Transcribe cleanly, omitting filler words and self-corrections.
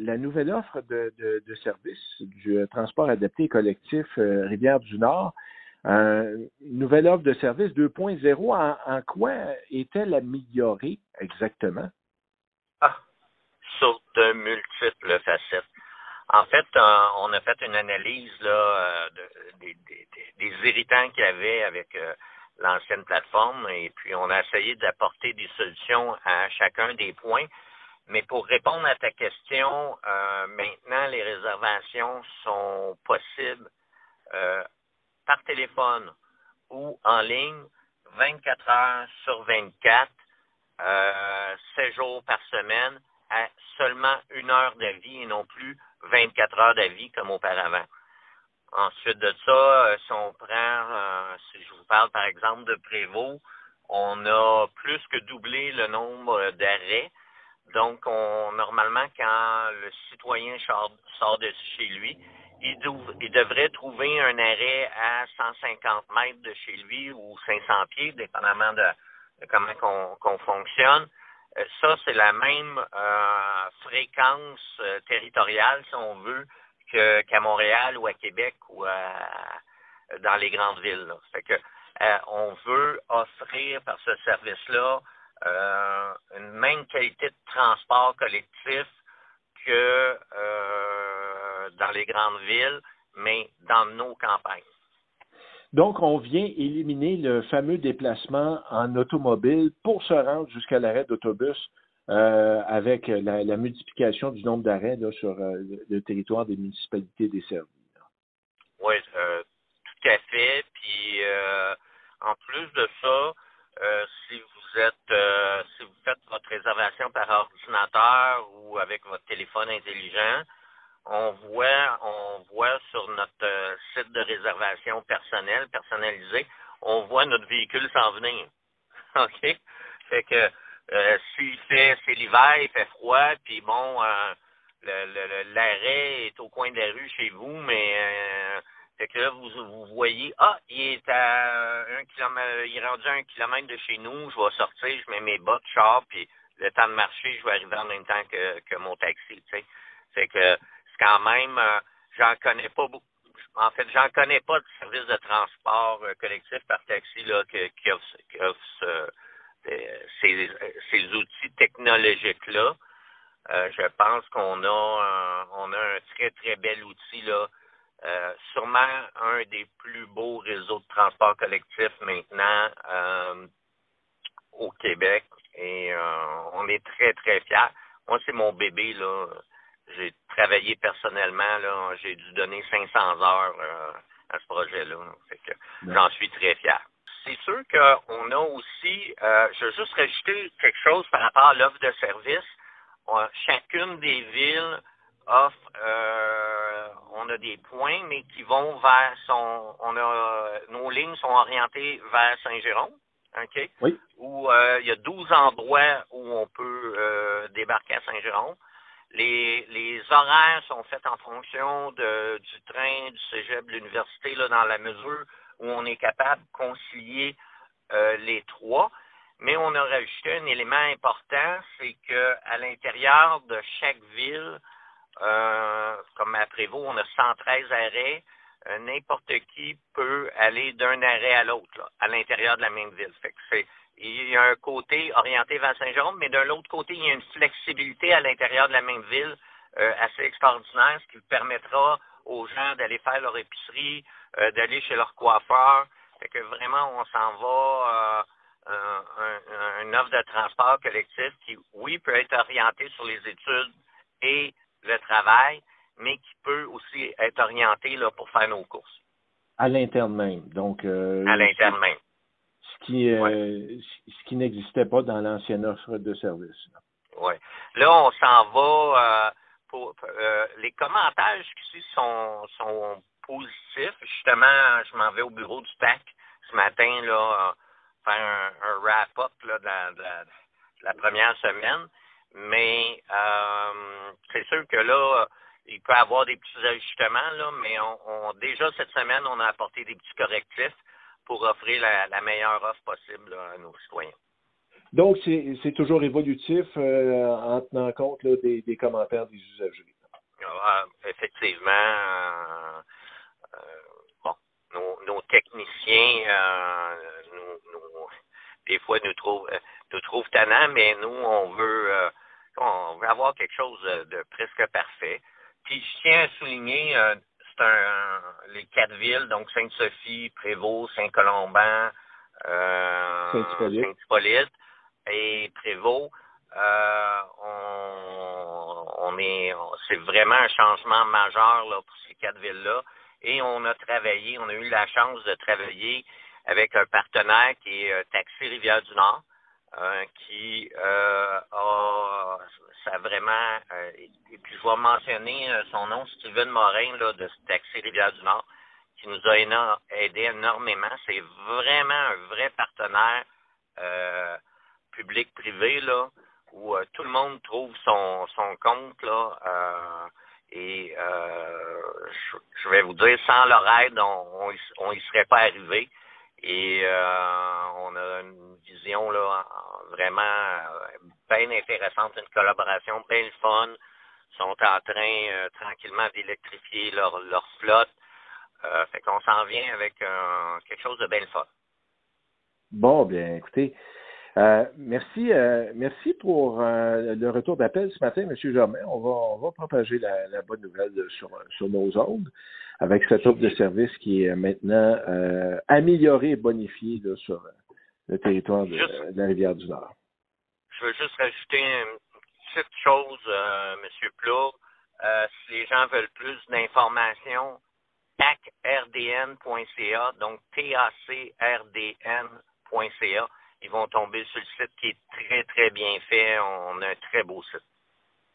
la nouvelle offre de service du transport adapté et collectif Rivière-du-Nord. Nouvelle offre de service 2.0, en quoi est-elle améliorée exactement? Sur de multiples facettes. En fait, on a fait une analyse là, des irritants qu'il y avait avec l'ancienne plateforme et puis on a essayé d'apporter des solutions à chacun des points. Mais pour répondre à ta question, maintenant, les réservations sont possibles par téléphone ou en ligne 24 heures sur 24, 7 jours par semaine, à seulement 1 heure d'avis et non plus 24 heures d'avis comme auparavant. Ensuite de ça, si on prend, si je vous parle par exemple de Prévost, on a plus que doublé le nombre d'arrêts. Donc, normalement, quand le citoyen sort de chez lui, il devrait trouver un arrêt à 150 mètres de chez lui ou 500 pieds, dépendamment de comment qu'on fonctionne. Ça, c'est la même fréquence territoriale, si on veut, qu'à Montréal ou à Québec ou dans les grandes villes. Là. Fait que on veut offrir par ce service-là une même qualité de transport collectif que dans les grandes villes, mais dans nos campagnes. Donc, on vient éliminer le fameux déplacement en automobile pour se rendre jusqu'à l'arrêt d'autobus avec la multiplication du nombre d'arrêts là, sur le territoire des municipalités desservies. Oui, tout à fait. Puis, en plus de ça, si vous faites votre réservation par ordinateur ou avec votre téléphone intelligent, on voit sur notre site de réservation personnalisé, on voit notre véhicule s'en venir. OK? Fait que c'est l'hiver, il fait froid, puis bon, l'arrêt est au coin de la rue chez vous, mais fait que là, vous voyez, il est à 1 kilomètre, il est rendu à 1 kilomètre de chez nous, je vais sortir, je mets mes bottes, char, puis le temps de marcher, je vais arriver en même temps que mon taxi, tu sais. Fait que c'est quand même, j'en connais pas beaucoup. En fait, j'en connais pas de service de transport collectif par taxi là, qui offre ces outils technologiques-là. Je pense qu'on a un très, très bel outil là. Sûrement un des plus beaux réseaux de transport collectif maintenant au Québec et on est très, très fiers. Moi, c'est mon bébé, là. J'ai travaillé personnellement, là. J'ai dû donner 500 heures à ce projet-là. Fait que j'en suis très fier. C'est sûr qu'on a aussi, je veux juste rajouter quelque chose par rapport à l'offre de service. Chacune des villes offre, on a des points, mais qui vont vers nos lignes sont orientées vers Saint-Jérôme, OK? Oui. Où il y a 12 endroits où on peut débarquer à Saint-Jérôme. Les horaires sont faits en fonction du train, du cégep, de l'université, là, dans la mesure où on est capable de concilier les trois. Mais on a rajouté un élément important, c'est qu'à l'intérieur de chaque ville, comme à Prévost, on a 113 arrêts. N'importe qui peut aller d'un arrêt à l'autre, là, à l'intérieur de la même ville. Fait que il y a un côté orienté vers Saint-Jérôme, mais de l'autre côté, il y a une flexibilité à l'intérieur de la même ville assez extraordinaire, ce qui permettra aux gens d'aller faire leur épicerie, d'aller chez leur coiffeur. Fait que vraiment, on s'en va une offre de transport collectif qui, oui, peut être orientée sur les études et le travail, mais qui peut aussi être orienté là, pour faire nos courses. À l'interne même. Donc, à l'interne même. Ce qui n'existait pas dans l'ancienne offre de service. Oui. Là, on s'en va les commentaires jusqu'ici sont positifs. Justement, je m'en vais au bureau du TAC ce matin, là, faire un wrap-up là, de la première semaine. Mais c'est sûr que là, il peut y avoir des petits ajustements, là, mais déjà cette semaine, on a apporté des petits correctifs pour offrir la meilleure offre possible là, à nos citoyens. Donc, c'est toujours évolutif en tenant compte là, des commentaires des usagers. Effectivement, bon, nos techniciens des fois nous trouvent tannants, mais nous, on veut avoir quelque chose de presque parfait. Puis je tiens à souligner, les 4 villes, donc Sainte-Sophie, Prévost, Saint-Colomban, Saint-Hippolyte et Prévost. C'est vraiment un changement majeur là, pour ces 4 villes-là. Et on a eu la chance de travailler avec un partenaire qui est Taxi Rivière-du-Nord, qui ça vraiment, et puis je vais mentionner son nom, Steven Morin, là, de Taxi Rivière-du-Nord, qui nous a aidé énormément. C'est vraiment un vrai partenaire public-privé, là, où tout le monde trouve son compte, là, et je vais vous dire, sans leur aide, on y serait pas arrivé. Et on a une vision là vraiment bien intéressante, une collaboration bien le fun. Ils sont en train tranquillement d'électrifier leur flotte. Fait qu'on s'en vient avec quelque chose de bien le fun. Bon, bien, écoutez, merci pour le retour d'appel ce matin, M. Germain. On va propager la bonne nouvelle sur nos ondes avec cette offre de service qui est maintenant améliorée et bonifiée là, sur le territoire de la Rivière-du-Nord. Je veux juste rajouter une petite chose, M. Plourde. Si les gens veulent plus d'informations, tacrdn.ca, donc tacrdn.ca. Ils vont tomber sur le site qui est très, très bien fait. On a un très beau site.